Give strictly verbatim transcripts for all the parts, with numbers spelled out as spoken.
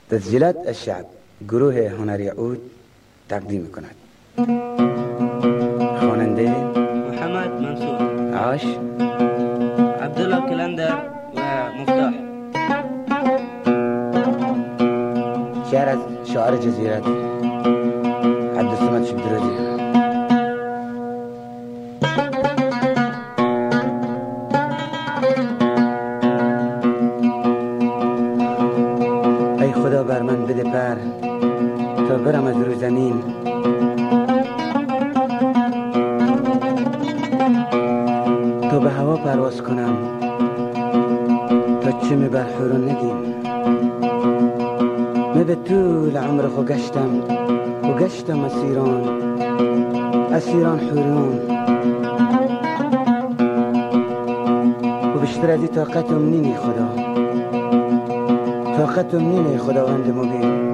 تسجیلات الشعب گروه هنری عود تقدیم می‌کند. خواننده محمد منصور، عاش عبدالله کلندر و مفتاح. شعر از شاعر جزیرت عبدالصمد شبدرازی. ای خدا بر من بده پر تا برم از رو زمین، تا به هوا پرواز کنم تا چه می بر حورون ندیم. می به طول عمر خو گشتم و گشتم اسیران اسیران حورون، و بیشتر از این طاقتم نینی خدا، طاقتم نینی خداوند مبین.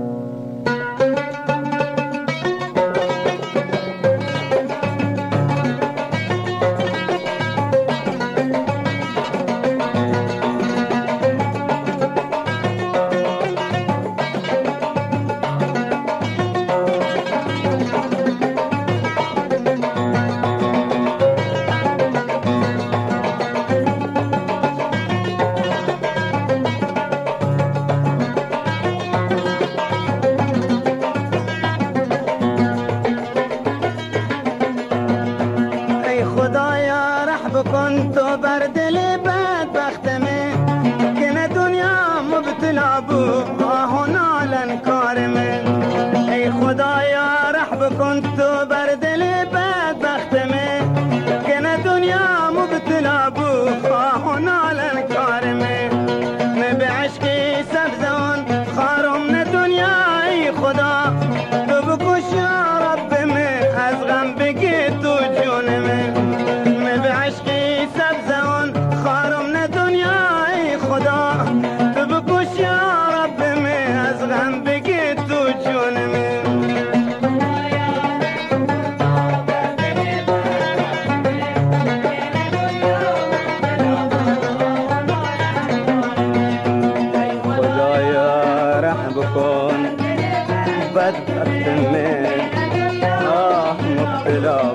بکن تو بر دل بدبختمه که نه دنیا مبتلا بو آه و نالن کارمه. ای خدایا رح بکن تو بر دل بدبختمه که نه دنیا مبتلا بو آه و نالن کارمه. نه به عشقی سبزان خارم نه دنیا. ای خدا تو بکش یا رب من از غم بگی تو جونمه. بدبختمه آه مبتلا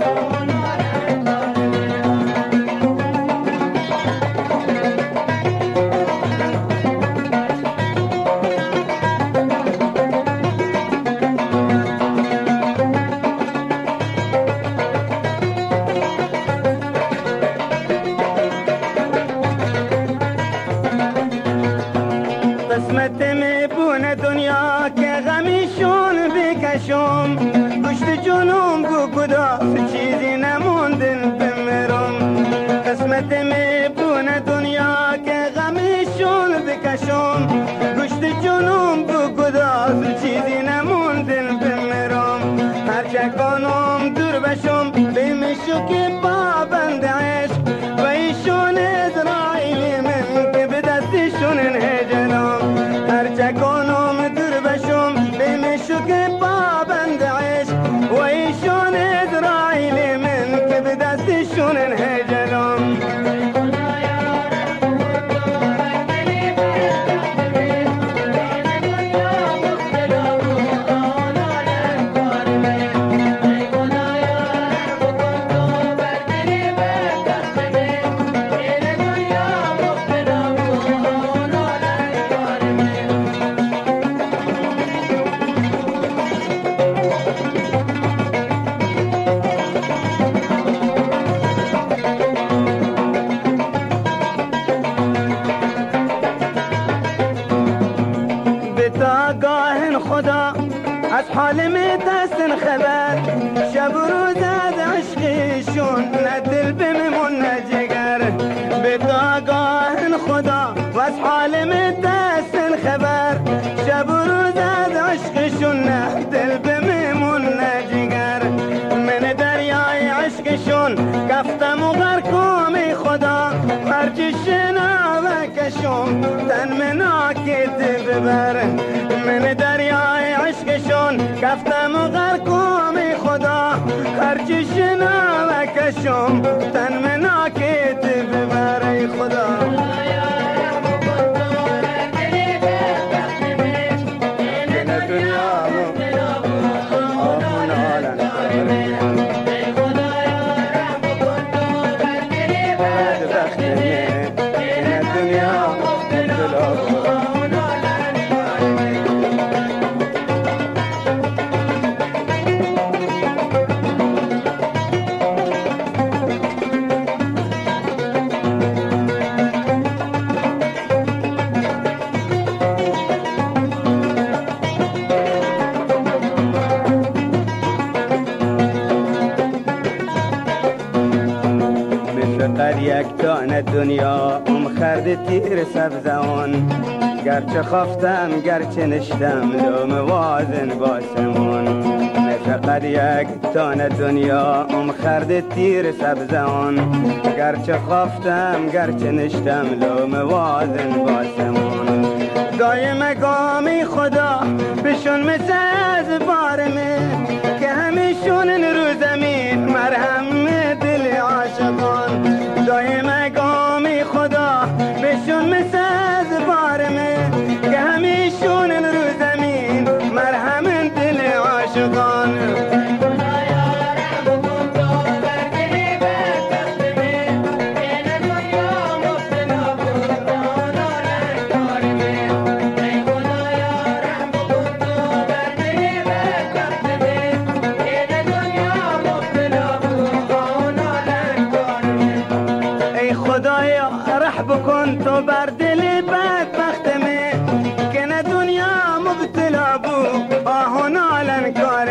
قسمت می بونه دنیا که غمیشون بکشم، گشت جنوم گو گدا چیزی نموندن بمیرم. قسمت می بونه دنیا که غمیشون بکشم، گشت جنوم گو گدا چیزی نموندن بمیرم. هرچه کنم دور بشم بیمشو که پابند عشق و ایشون اسرائیلی من که به دستشون انهجنم. هرچه کنم دور بشم بیمشو که پابند عشق و ایشون اسرائیلی من که به دستشون انهجنم. خدا از حال می دستن خبر، شب و روز از عشقشون نه دل بمیمون نه جگر. به داگاه خدا و از حال می دستن خبر، شب و روز از عشقشون نه دل بمیمون نه جگر. من دریای عشقشون گفتم و غرقم. ای خدا هرچی شناوه کشم تن مناکت ببر. من دریای عشقشون گفتم و غرقم. ای خدا هرچی شناوه کشم تن مناکت ببر. ای خدا دنیا ام خرد تیر سبزان گرچه خفتم گرچه نشتم لوم وازن باسمون فقط یک تانه دنیا ام خرد تیر سبزان گرچه خفتم گرچه نشتم لوم وازن باسمون دایم گامی خدا بشون مثل از بارمه که همیشون رو زمین مرهم دل عاشقان دایم گامی خدا بشون مثل از بارمه که همیشون رو زمین مرهم دل عاشقان بکن تو بر دل بدبخت می که نه دنیا مبتلا بو آه و نالن کار